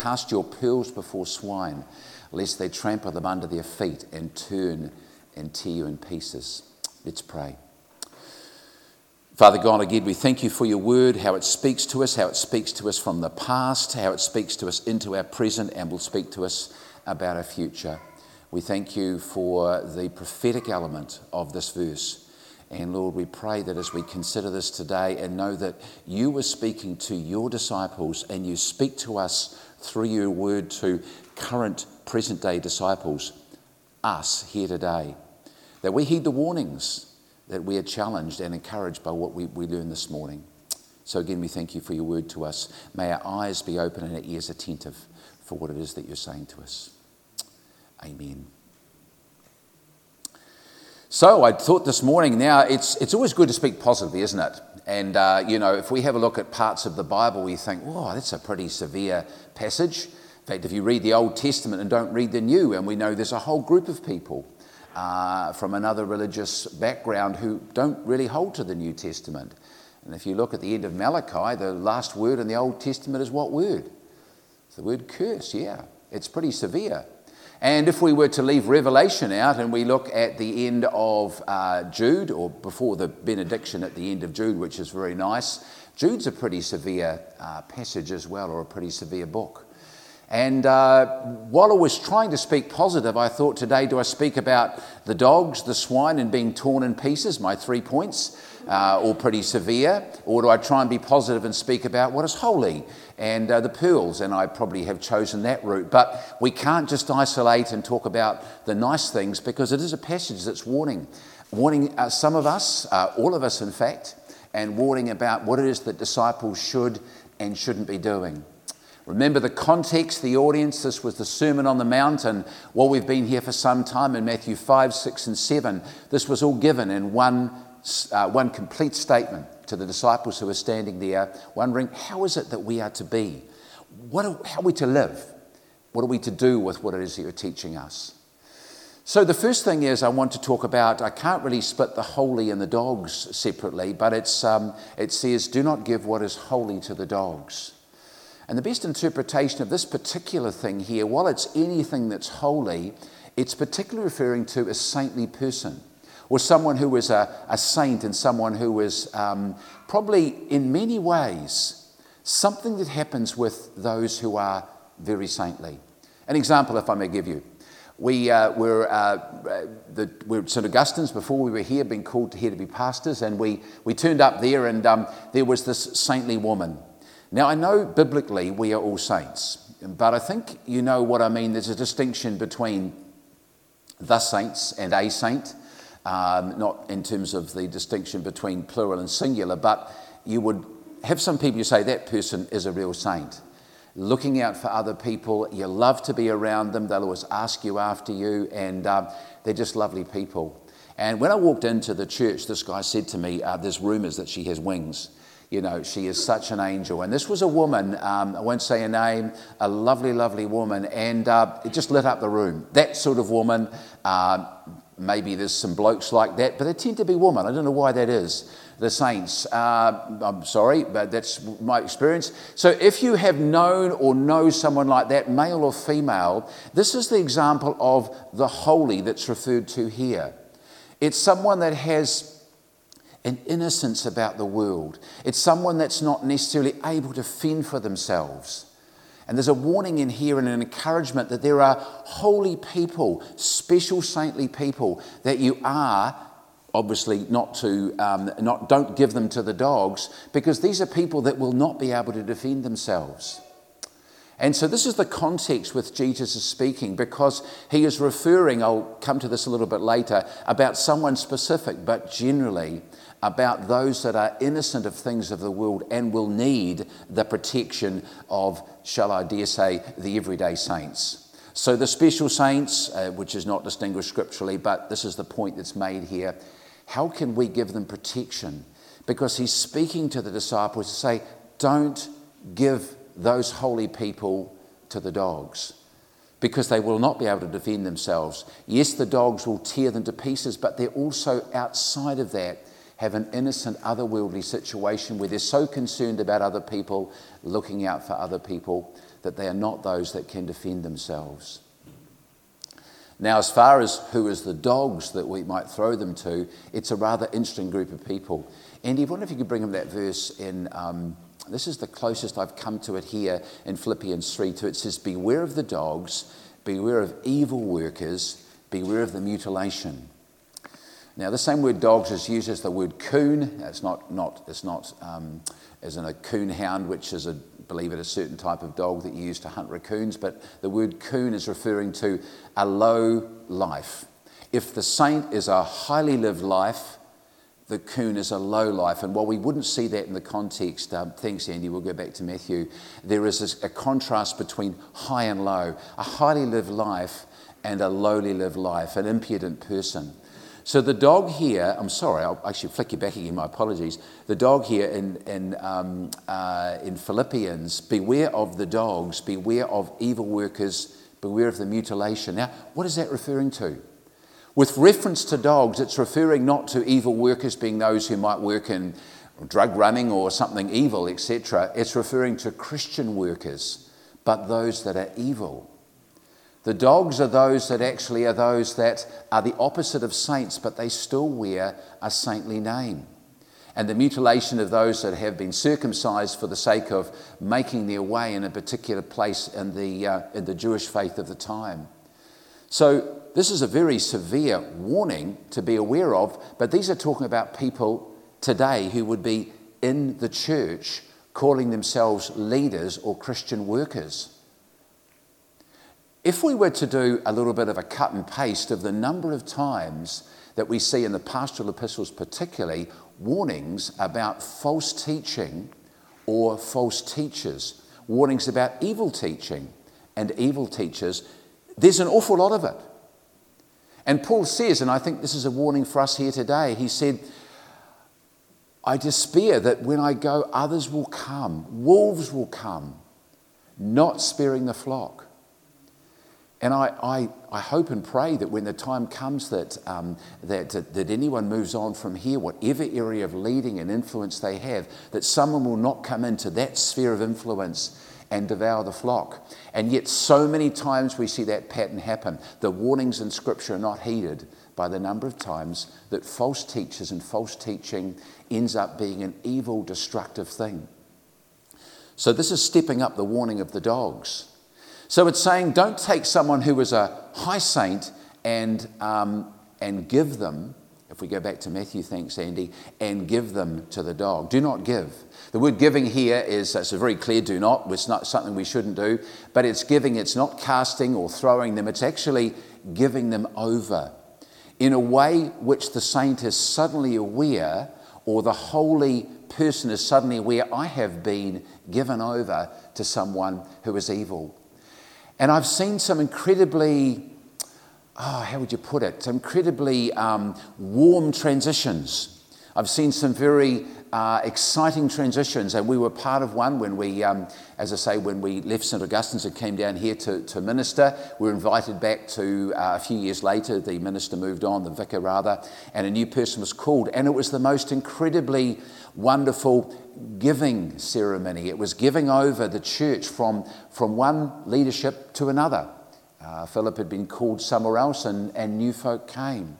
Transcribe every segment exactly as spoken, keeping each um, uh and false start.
Cast your pearls before swine, lest they trample them under their feet and turn and tear you in pieces. Let's pray. Father God, again, we thank you for your word, how it speaks to us, how it speaks to us from the past, how it speaks to us into our present and will speak to us about our future. We thank you for the prophetic element of this verse. And Lord, we pray that as we consider this today and know that you were speaking to your disciples and you speak to us through your word to current present day disciples, us here today, that we heed the warnings, that we are challenged and encouraged by what we, we learned this morning. So again, we thank you for your word to us. May our eyes be open and our ears attentive for what it is that you're saying to us. Amen. So I thought this morning, now it's it's always good to speak positively, isn't it? And, uh, you know, if we have a look at parts of the Bible, we think, whoa, that's a pretty severe passage. In fact, if you read the Old Testament and don't read the New, and we know there's a whole group of people uh, from another religious background who don't really hold to the New Testament. And if you look at the end of Malachi, the last word in the Old Testament is what word? It's the word curse, yeah. It's pretty severe. And if we were to leave Revelation out and we look at the end of uh, Jude, or before the benediction at the end of Jude, which is very nice, Jude's a pretty severe uh, passage as well, or a pretty severe book. And uh, while I was trying to speak positive, I thought today, do I speak about the dogs, the swine, and being torn in pieces, my three points, uh, all pretty severe, or do I try and be positive and speak about what is holy and uh, the pearls? And I probably have chosen that route. But we can't just isolate and talk about the nice things, because it is a passage that's warning, warning uh, some of us, uh, all of us in fact, and warning about what it is that disciples should and shouldn't be doing. Remember the context, the audience. This was the Sermon on the Mount, and while we've been here for some time in Matthew five, six and seven, this was all given in one, uh, one complete statement to the disciples who were standing there wondering, how is it that we are to be? What are, how are we to live? What are we to do with what it is that you're teaching us? So the first thing is I want to talk about, I can't really split the holy and the dogs separately, but it's um, it says, do not give what is holy to the dogs. And the best interpretation of this particular thing here, while it's anything that's holy, it's particularly referring to a saintly person, or someone who is a, a saint, and someone who is um, probably in many ways something that happens with those who are very saintly. An example, if I may give you. We uh, were uh, the, we were at Saint Augustine's before we were here, being called here to be pastors, and we, we turned up there, and um, there was this saintly woman. Now, I know biblically we are all saints, but I think you know what I mean. There's a distinction between the saints and a saint, um, not in terms of the distinction between plural and singular, but you would have some people who say that person is a real saint. Looking out for other people, you love to be around them, they'll always ask you after you, and uh, they're just lovely people. And when I walked into the church, this guy said to me, uh, there's rumours that she has wings. You know, she is such an angel. And this was a woman, um, I won't say her name, a lovely, lovely woman, and uh, it just lit up the room. That sort of woman, uh, maybe there's some blokes like that, but they tend to be women. I don't know why that is. The saints, uh, I'm sorry, but that's my experience. So if you have known or know someone like that, male or female, this is the example of the holy that's referred to here. It's someone that has an innocence about the world. It's someone that's not necessarily able to fend for themselves. And there's a warning in here and an encouragement that there are holy people, special saintly people that you are, obviously not to, um, not don't give them to the dogs, because these are people that will not be able to defend themselves. And so this is the context with Jesus is speaking, because he is referring, I'll come to this a little bit later, about someone specific, but generally about those that are innocent of things of the world and will need the protection of, shall I dare say, the everyday saints. So the special saints, uh, which is not distinguished scripturally, but this is the point that's made here. How can we give them protection? Because he's speaking to the disciples to say, don't give those holy people to the dogs, because they will not be able to defend themselves. Yes, the dogs will tear them to pieces, but they're also outside of that have an innocent otherworldly situation where they're so concerned about other people, looking out for other people, that they are not those that can defend themselves. Now, as far as who is the dogs that we might throw them to, it's a rather interesting group of people. Andy, I wonder if you could bring him that verse in, um, this is the closest I've come to it here in Philippians three two. It says, beware of the dogs, beware of evil workers, beware of the mutilation. Now, the same word dogs is used as the word coon. It's not, not, it's not um, as in a coon hound, which is, a, believe it, a certain type of dog that you use to hunt raccoons, but the word coon is referring to a low life. If the saint is a highly lived life, the coon is a low life. And while we wouldn't see that in the context, um, thanks Andy, we'll go back to Matthew, there is a, a contrast between high and low. A highly lived life and a lowly lived life, an impudent person. So the dog here, I'm sorry, I'll actually flick you back again, my apologies. The dog here in, in, um, uh, in Philippians, beware of the dogs, beware of evil workers, beware of the mutilation. Now, what is that referring to? With reference to dogs, it's referring not to evil workers being those who might work in drug running or something evil, et cetera. It's referring to Christian workers, but those that are evil. The dogs are those that actually are those that are the opposite of saints, but they still wear a saintly name. And the mutilation of those that have been circumcised for the sake of making their way in a particular place in the, uh, in the Jewish faith of the time. So this is a very severe warning to be aware of, but these are talking about people today who would be in the church calling themselves leaders or Christian workers. If we were to do a little bit of a cut and paste of the number of times that we see in the pastoral epistles particularly, warnings about false teaching or false teachers, warnings about evil teaching and evil teachers, there's an awful lot of it. And Paul says, and I think this is a warning for us here today, he said, I despair that when I go, others will come, wolves will come, not sparing the flock. And I, I, I hope and pray that when the time comes that, um, that, that anyone moves on from here, whatever area of leading and influence they have, that someone will not come into that sphere of influence and devour the flock. And yet so many times we see that pattern happen. The warnings in Scripture are not heeded by the number of times that false teachers and false teaching ends up being an evil, destructive thing. So this is stepping up the warning of the dogs. So it's saying don't take someone who is a high saint and, um, and give them, if we go back to Matthew, thanks Andy, and give them to the dog. Do not give. The word giving here is, it's a very clear do not, it's not something we shouldn't do, but it's giving, it's not casting or throwing them, it's actually giving them over in a way which the saint is suddenly aware, or the holy person is suddenly aware, I have been given over to someone who is evil. And I've seen some incredibly, oh, how would you put it, some incredibly um, warm transitions. I've seen some very uh, exciting transitions, and we were part of one when we, um, as I say, when we left Saint Augustine's and came down here to, to minister. We were invited back to, uh, a few years later, the minister moved on, the vicar rather, and a new person was called. And it was the most incredibly wonderful giving ceremony. It was giving over the church from, from one leadership to another. Uh, Philip had been called somewhere else and, and new folk came.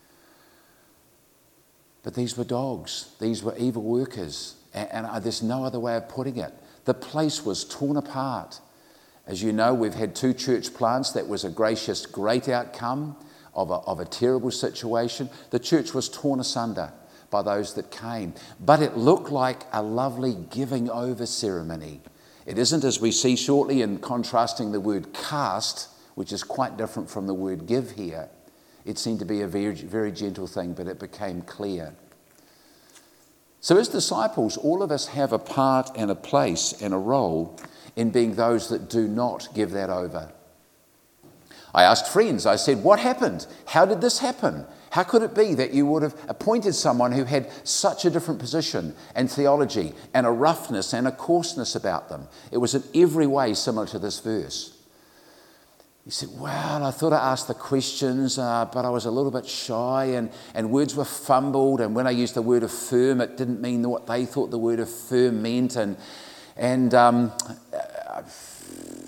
But these were dogs. These were evil workers. And, and uh, there's no other way of putting it. The place was torn apart. As you know, we've had two church plants. That was a gracious, great outcome of a, of a terrible situation. The church was torn asunder by those that came. But it looked like a lovely giving over ceremony. It isn't, as we see shortly in contrasting the word cast, which is quite different from the word give here. It seemed to be a very, very gentle thing, but it became clear. So as disciples, all of us have a part and a place and a role in being those that do not give that over. I asked friends, I said, what happened? How did this happen? How could it be that you would have appointed someone who had such a different position and theology and a roughness and a coarseness about them? It was in every way similar to this verse. He said, well, I thought I asked the questions, uh, but I was a little bit shy and, and words were fumbled. And when I used the word affirm, it didn't mean what they thought the word affirm meant. And, and um,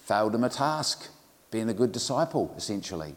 failed him a task, being a good disciple, essentially.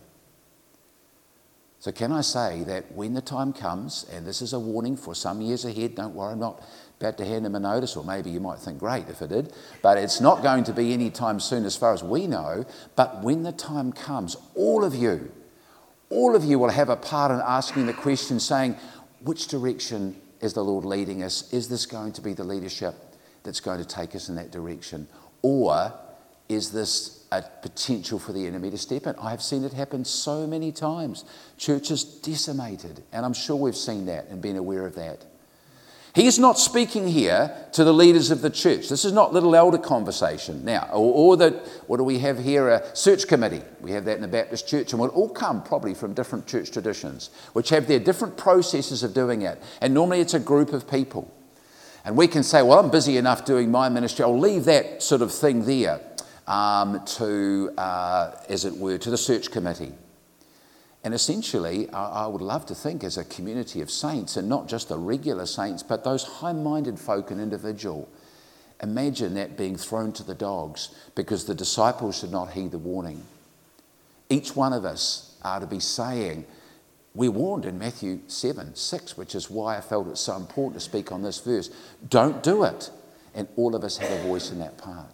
So can I say that when the time comes, and this is a warning for some years ahead, don't worry, I'm not about to hand him a notice, or maybe you might think, great if it did, but it's not going to be any time soon as far as we know, but when the time comes, all of you, all of you will have a part in asking the question, saying, which direction is the Lord leading us? Is this going to be the leadership that's going to take us in that direction? Or is this a potential for the enemy to step in? I have seen it happen so many times. Churches decimated, and I'm sure we've seen that and been aware of that. He's not speaking here to the leaders of the church. This is not little elder conversation. Now, or, or that, what do we have here? A search committee. We have that in the Baptist church, and we'll all come probably from different church traditions, which have their different processes of doing it. And normally it's a group of people. And we can say, well, I'm busy enough doing my ministry. I'll leave that sort of thing there um, to, uh, as it were, to the search committee. And essentially, I would love to think as a community of saints, and not just the regular saints, but those high-minded folk and individual, imagine that being thrown to the dogs because the disciples did not heed the warning. Each one of us are to be saying, we're warned in Matthew seven, six, which is why I felt it's so important to speak on this verse. Don't do it. And all of us have a voice in that part.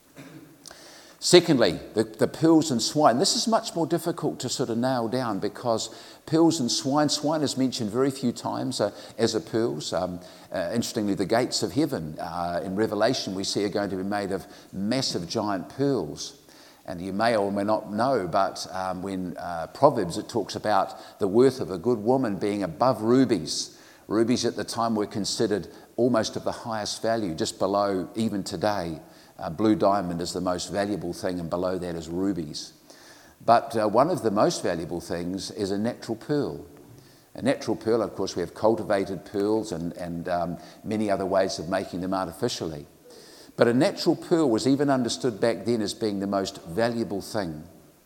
Secondly, the, the pearls and swine. This is much more difficult to sort of nail down because pearls and swine, swine is mentioned very few times uh, as a pearls. Um, uh, interestingly, the gates of heaven uh, in Revelation we see are going to be made of massive giant pearls. And you may or may not know, but um, when uh, Proverbs, it talks about the worth of a good woman being above rubies. Rubies at the time were considered almost of the highest value, just below even today. Uh, blue diamond is the most valuable thing, and below that is rubies. But uh, one of the most valuable things is a natural pearl. A natural pearl, of course, we have cultivated pearls and, and um, many other ways of making them artificially. But a natural pearl was even understood back then as being the most valuable thing.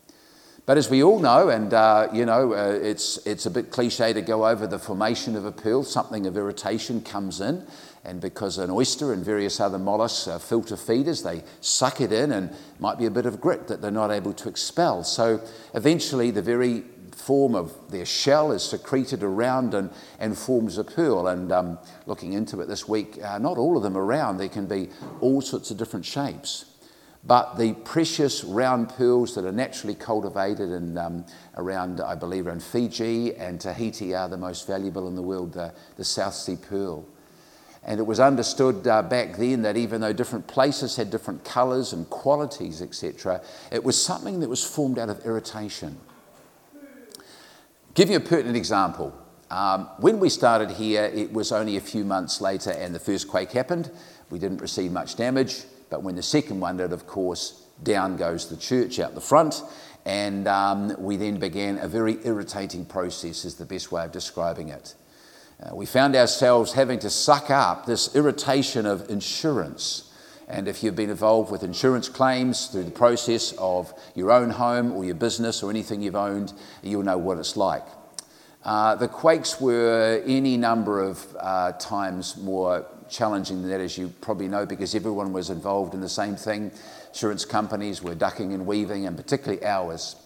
But as we all know, and uh, you know, uh, it's it's a bit cliche to go over the formation of a pearl. Something of irritation comes in, and because an oyster and various other mollusks are filter feeders, they suck it in, and might be a bit of grit that they're not able to expel. So eventually, the very form of their shell is secreted around and, and forms a pearl. And um, looking into it this week, uh, not all of them are round. There can be all sorts of different shapes. But the precious round pearls that are naturally cultivated in, um, around, I believe, around Fiji and Tahiti are the most valuable in the world, the, the South Sea pearl. And it was understood uh, back then that even though different places had different colours and qualities, et cetera, it was something that was formed out of irritation. Give you a pertinent example. Um, when we started here, it was only a few months later and the first quake happened. We didn't receive much damage. But when the second one did, of course, down goes the church out the front. And um, we then began a very irritating process, is the best way of describing it. Uh, we found ourselves having to suck up this irritation of insurance. And if you've been involved with insurance claims through the process of your own home or your business or anything you've owned, you'll know what it's like. Uh, the quakes were any number of uh, times more challenging than that, as you probably know, because everyone was involved in the same thing. Insurance companies were ducking and weaving, and particularly ours.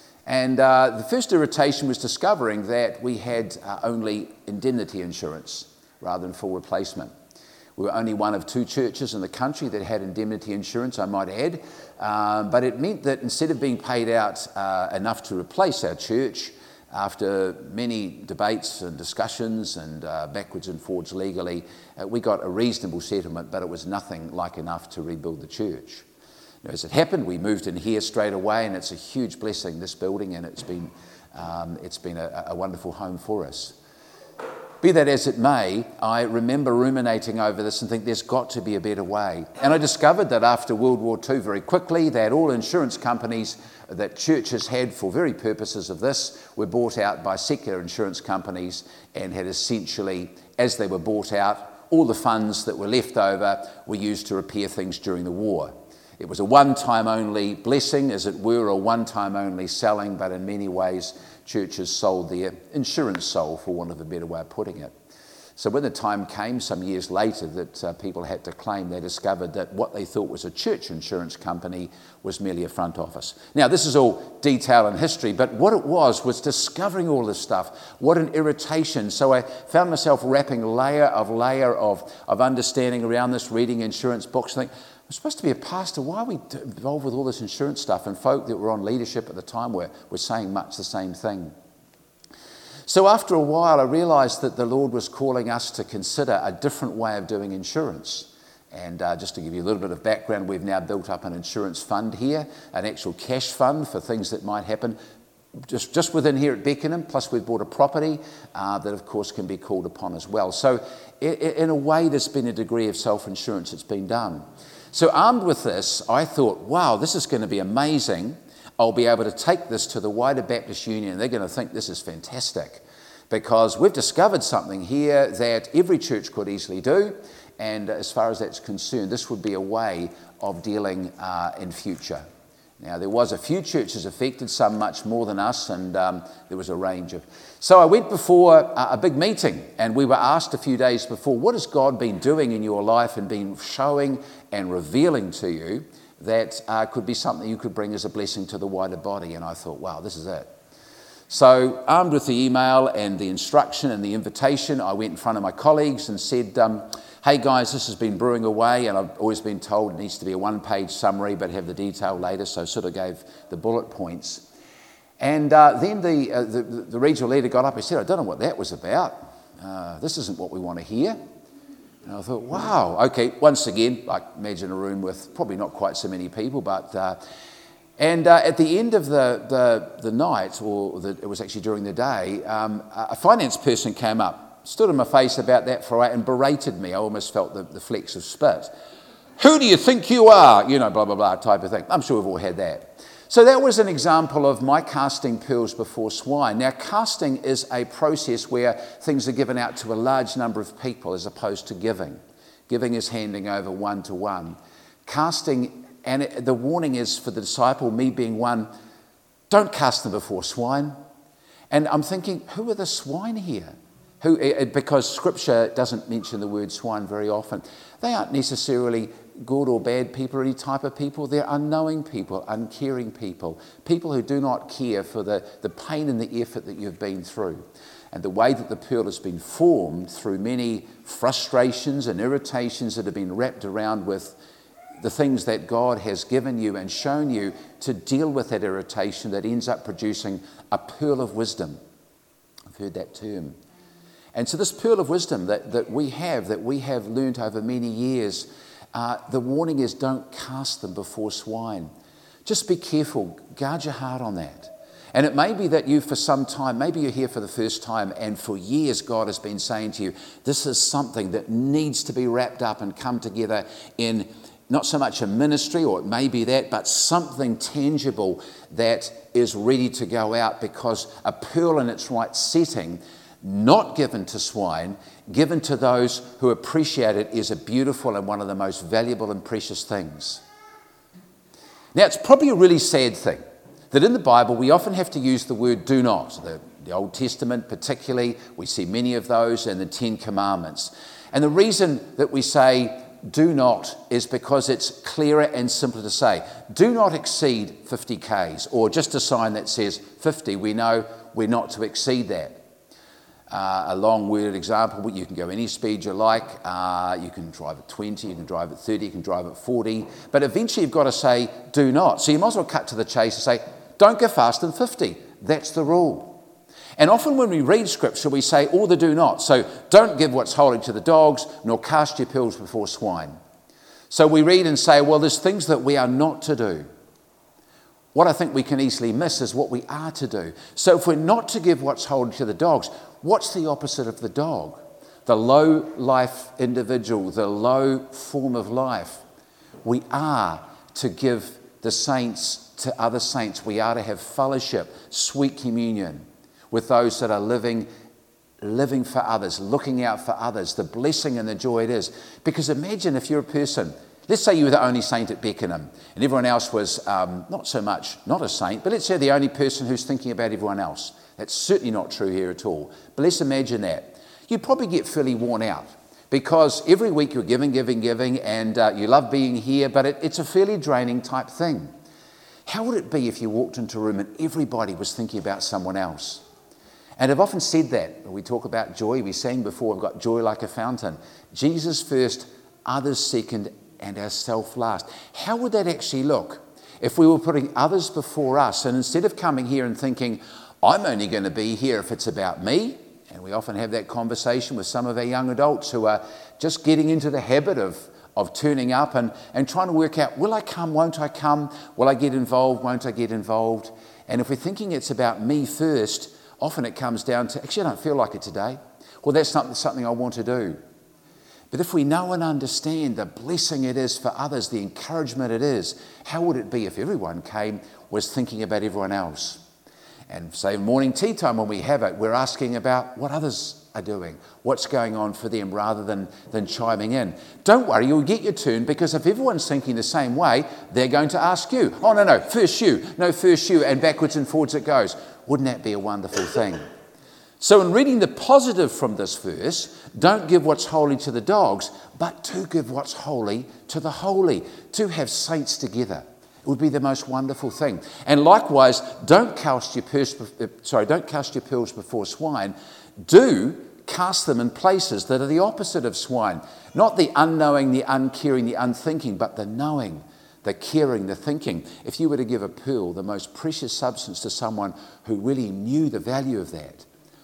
And uh, the first irritation was discovering that we had uh, only indemnity insurance rather than full replacement. We were only one of two churches in the country that had indemnity insurance, I might add. Um, but it meant that instead of being paid out uh, enough to replace our church, after many debates and discussions and uh, backwards and forwards legally, uh, we got a reasonable settlement, but it was nothing like enough to rebuild the church. Now, as it happened, we moved in here straight away, and it's a huge blessing, this building, and it's been, um, it's been a, a wonderful home for us. Be that as it may, I remember ruminating over this and think there's got to be a better way. And I discovered that after World War Two very quickly, that all insurance companies that churches had for very purposes of this were bought out by secular insurance companies and had essentially, as they were bought out, all the funds that were left over were used to repair things during the war. It was a one-time only blessing, as it were, a one-time only selling, but in many ways churches sold their insurance soul, for want of a better way of putting it. So when the time came some years later that uh, people had to claim, they discovered that what they thought was a church insurance company was merely a front office. Now, this is all detail and history, but what it was was discovering all this stuff. What an irritation. So I found myself wrapping layer of layer of, of understanding around this, reading insurance books, and think, I'm supposed to be a pastor. Why are we involved with all this insurance stuff? And folk that were on leadership at the time were, were saying much the same thing. So after a while, I realised that the Lord was calling us to consider a different way of doing insurance. And uh, just to give you a little bit of background, we've now built up an insurance fund here, an actual cash fund for things that might happen just, just within here at Beckenham. Plus we've bought a property uh, that of course can be called upon as well. So in a way, there's been a degree of self-insurance that's been done. So armed with this, I thought, wow, this is going to be amazing. I'll be able to take this to the wider Baptist Union, and they're going to think this is fantastic because we've discovered something here that every church could easily do, and as far as that's concerned, this would be a way of dealing uh, in future. Now, there was a few churches affected, some much more than us, and um, there was a range of... So I went before a, a big meeting, and we were asked a few days before, what has God been doing in your life and been showing and revealing to you that uh, could be something you could bring as a blessing to the wider body? And I thought, wow, this is it. So armed with the email and the instruction and the invitation, I went in front of my colleagues and said, um, hey guys, this has been brewing away, and I've always been told it needs to be a one-page summary but have the detail later, so I sort of gave the bullet points. And uh, then the, uh, the, the regional leader got up and said, I don't know what that was about. Uh, this isn't what we want to hear. And I thought, wow, okay, once again, like imagine a room with probably not quite so many people, but... Uh, and uh, at the end of the, the, the night, or the, it was actually during the day, um, a finance person came up, stood in my face about that for a while and berated me. I almost felt the, the flecks of spit. Who do you think you are? You know, blah, blah, blah type of thing. I'm sure we've all had that. So that was an example of my casting pearls before swine. Now, casting is a process where things are given out to a large number of people as opposed to giving. Giving is handing over one to one. Casting, and it, the warning is for the disciple, me being one, don't cast them before swine. And I'm thinking, who are the swine here? Who, because Scripture doesn't mention the word swine very often. They aren't necessarily good or bad people or any type of people. They're unknowing people, uncaring people, people who do not care for the, the pain and the effort that you've been through. And the way that the pearl has been formed through many frustrations and irritations that have been wrapped around with the things that God has given you and shown you to deal with that irritation, that ends up producing a pearl of wisdom. I've heard that term. And so this pearl of wisdom that, that we have, that we have learnt over many years, uh, the warning is don't cast them before swine. Just be careful, guard your heart on that. And it may be that you for some time, maybe you're here for the first time, and for years God has been saying to you, this is something that needs to be wrapped up and come together in not so much a ministry, or it may be that, but something tangible that is ready to go out, because a pearl in its right setting, not given to swine, given to those who appreciate it, is a beautiful and one of the most valuable and precious things. Now, it's probably a really sad thing that in the Bible we often have to use the word do not. The, the Old Testament particularly, we see many of those, and the Ten Commandments. And the reason that we say do not is because it's clearer and simpler to say. Do not exceed fifty kays, or just a sign that says fifty. We know we're not to exceed that. Uh, a long-worded example, you can go any speed you like. Uh, you can drive at twenty, you can drive at thirty, you can drive at forty. But eventually you've got to say do not. So you might as well cut to the chase and say, don't go faster than fifty. That's the rule. And often when we read Scripture, we say all the do not. So don't give what's holy to the dogs, nor cast your pearls before swine. So we read and say, well, there's things that we are not to do. What I think we can easily miss is what we are to do. So if we're not to give what's holy to the dogs, what's the opposite of the dog? The low life individual, the low form of life. We are to give the saints to other saints. We are to have fellowship, sweet communion with those that are living, living for others, looking out for others, the blessing and the joy it is. Because imagine if you're a person, let's say you were the only saint at Beckenham, and everyone else was um, not so much not a saint, but let's say the only person who's thinking about everyone else. That's certainly not true here at all. But let's imagine that. you'd probably get fairly worn out because every week you're giving, giving, giving, and uh, you love being here, but it, it's a fairly draining type thing. How would it be if you walked into a room and everybody was thinking about someone else? And I've often said that. We talk about joy. We sang before, we've got joy like a fountain. Jesus first, others second, and ourselves last. How would that actually look if we were putting others before us, and instead of coming here and thinking, I'm only going to be here if it's about me? And we often have that conversation with some of our young adults who are just getting into the habit of of turning up and, and trying to work out, will I come, won't I come? Will I get involved, won't I get involved? And if we're thinking it's about me first, often it comes down to, actually I don't feel like it today. Well, that's not something I want to do. But if we know and understand the blessing it is for others, the encouragement it is, how would it be if everyone came, was thinking about everyone else? And say morning tea time when we have it, we're asking about what others are doing, what's going on for them rather than, than chiming in. Don't worry, you'll get your turn, because if everyone's thinking the same way, they're going to ask you. Oh, no, no, first you, no, first you, and backwards and forwards it goes. Wouldn't that be a wonderful thing? So in reading the positive from this verse, don't give what's holy to the dogs, but to give what's holy to the holy, to have saints together. It would be the most wonderful thing. And likewise, don't cast your purse, sorry, don't cast your pearls before swine. Do cast them in places that are the opposite of swine. Not the unknowing, the uncaring, the unthinking, but the knowing, the caring, the thinking. If you were to give a pearl, the most precious substance, to someone who really knew the value of that,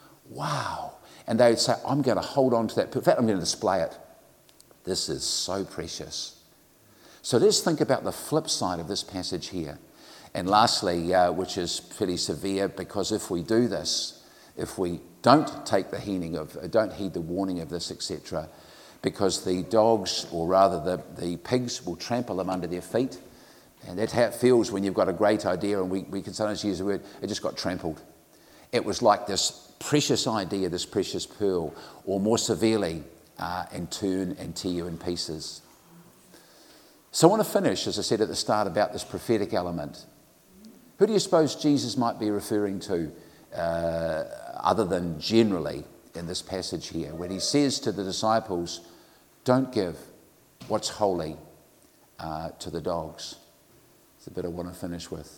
wow. And they would say, I'm going to hold on to that pearl. In fact, I'm going to display it. This is so precious. So let's think about the flip side of this passage here. And lastly, uh, which is pretty severe, because if we do this, if we don't take the heeding of, don't heed the warning of this, et cetera, because the dogs, or rather the, the pigs, will trample them under their feet. And that's how it feels when you've got a great idea, and we, we can sometimes use the word, it just got trampled. It was like this precious idea, this precious pearl, or more severely, uh, and turn and tear you in pieces. So I want to finish, as I said at the start, about this prophetic element. Who do you suppose Jesus might be referring to, uh, other than generally in this passage here, when he says to the disciples, don't give what's holy uh, to the dogs? It's the bit I want to finish with.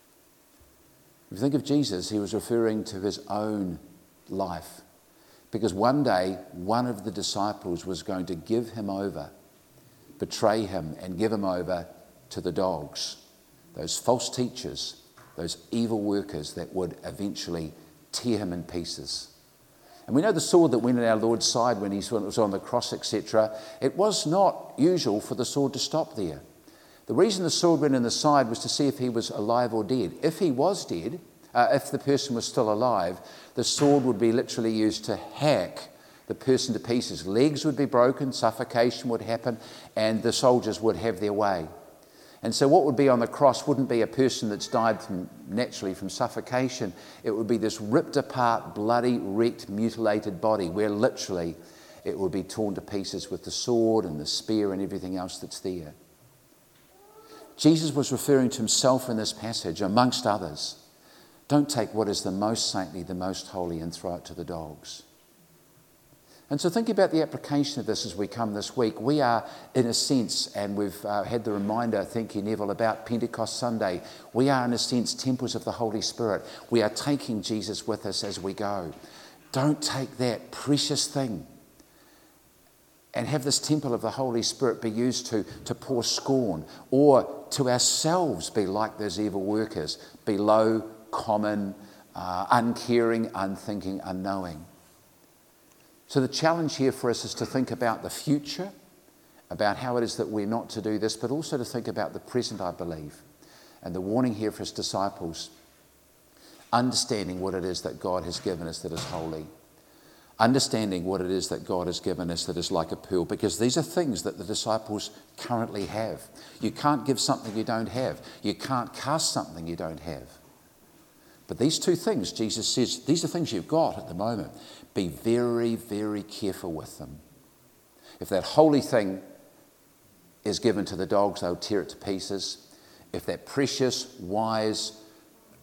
If you think of Jesus, he was referring to his own life, because one day one of the disciples was going to give him over, betray him and give him over to the dogs, those false teachers, those evil workers that would eventually tear him in pieces. And we know the sword that went in our Lord's side when he was on the cross, et cetera. It was not usual for the sword to stop there. The reason the sword went in the side was to see if he was alive or dead. If he was dead, uh, if the person was still alive, the sword would be literally used to hack the person to pieces. Legs would be broken, suffocation would happen, and the soldiers would have their way. And so what would be on the cross wouldn't be a person that's died from, naturally from suffocation. It would be this ripped apart, bloody, wrecked, mutilated body, where literally it would be torn to pieces with the sword and the spear and everything else that's there. Jesus was referring to himself in this passage, amongst others. Don't take what is the most saintly, the most holy, and throw it to the dogs. And so think about the application of this as we come this week. We are, in a sense, and we've uh, had the reminder, thank you, Neville, about Pentecost Sunday. We are, in a sense, temples of the Holy Spirit. We are taking Jesus with us as we go. Don't take that precious thing and have this temple of the Holy Spirit be used to, to pour scorn, or to ourselves be like those evil workers, be low, common, uh, uncaring, unthinking, unknowing. So the challenge here for us is to think about the future, about how it is that we're not to do this, but also to think about the present, I believe. And the warning here for his disciples, understanding what it is that God has given us that is holy. Understanding what it is that God has given us that is like a pearl, because these are things that the disciples currently have. You can't give something you don't have. You can't cast something you don't have. But these two things, Jesus says, these are things you've got at the moment. Be very, very careful with them. If that holy thing is given to the dogs, they'll tear it to pieces. If that precious, wise,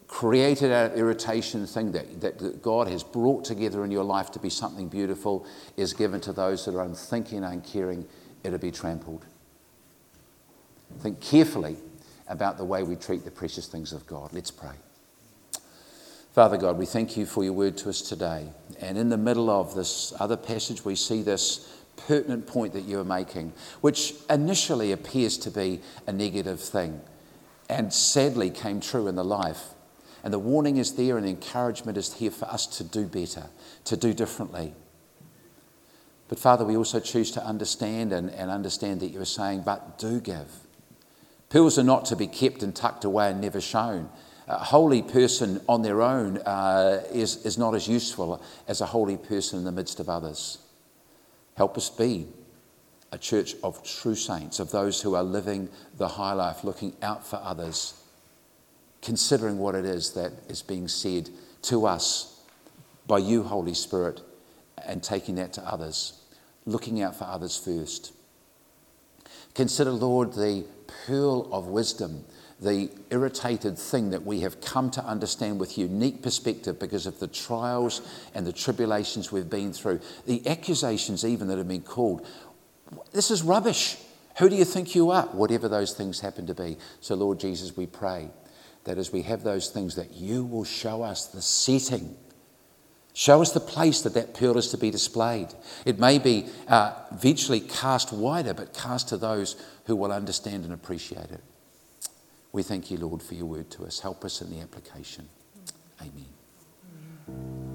created out of irritation thing that, that God has brought together in your life to be something beautiful is given to those that are unthinking and uncaring, it'll be trampled. Think carefully about the way we treat the precious things of God. Let's pray. Father God, we thank you for your word to us today. And in the middle of this other passage, we see this pertinent point that you are making, which initially appears to be a negative thing and sadly came true in the life. And the warning is there and the encouragement is here for us to do better, to do differently. But Father, we also choose to understand and, and understand that you are saying, but do give. Pearls are not to be kept and tucked away and never shown. A holy person on their own uh, is, is not as useful as a holy person in the midst of others. Help us be a church of true saints, of those who are living the high life, looking out for others, considering what it is that is being said to us by you, Holy Spirit, and taking that to others, looking out for others first. Consider, Lord, the pearl of wisdom, the irritated thing that we have come to understand with unique perspective because of the trials and the tribulations we've been through, the accusations even that have been called. This is rubbish. Who do you think you are? Whatever those things happen to be. So, Lord Jesus, we pray that as we have those things, that you will show us the setting. Show us the place that that pearl is to be displayed. It may be uh, eventually cast wider, but cast to those who will understand and appreciate it. We thank you, Lord, for your word to us. Help us in the application. Amen.